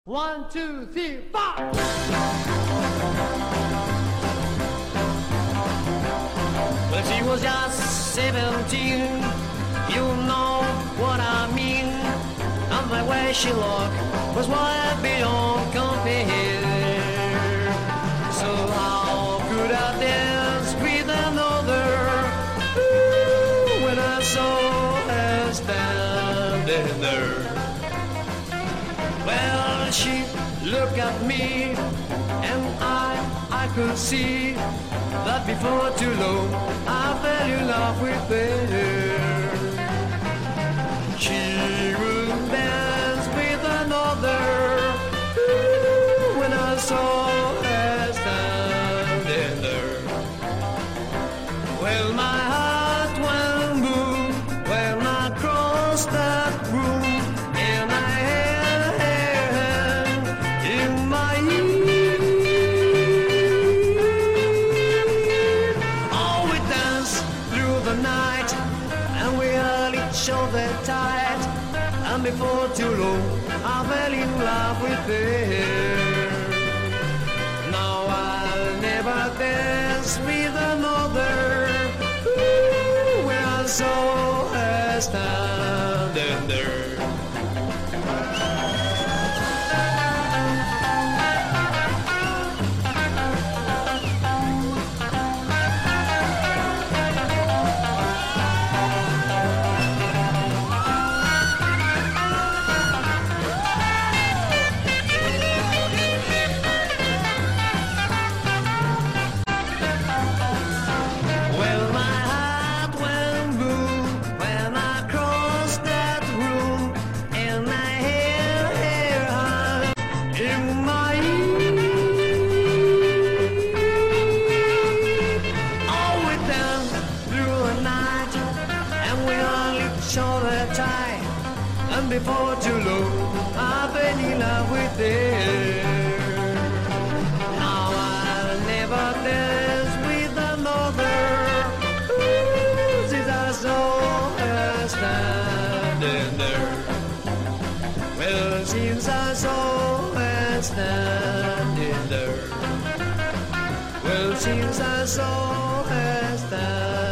1, 2, 3, 4. Well, she was just 17, you know what I mean. And the way she looked was way beyond compare. So how could I dance with another when I saw her standing there? Well, she looked at me and I could see that before too long I fell in love with her. She would dance with another when I saw her standing there. Well, my heart went boom when I crossed that room, and I held her hand in my ear. Oh, we danced through the night, and we held each other tight, and before too long I fell in love with her. Now I'll never dance with another when I saw her standing there. Well, my heart went boom when I crossed that room, and I held her hand in my ear. Oh, we danced through the night, and we held each other tight, and before too long I fell in love with her. Now I'll never dance with another since I saw her standing there. Well, since I saw her standing there. Well, since I saw her standing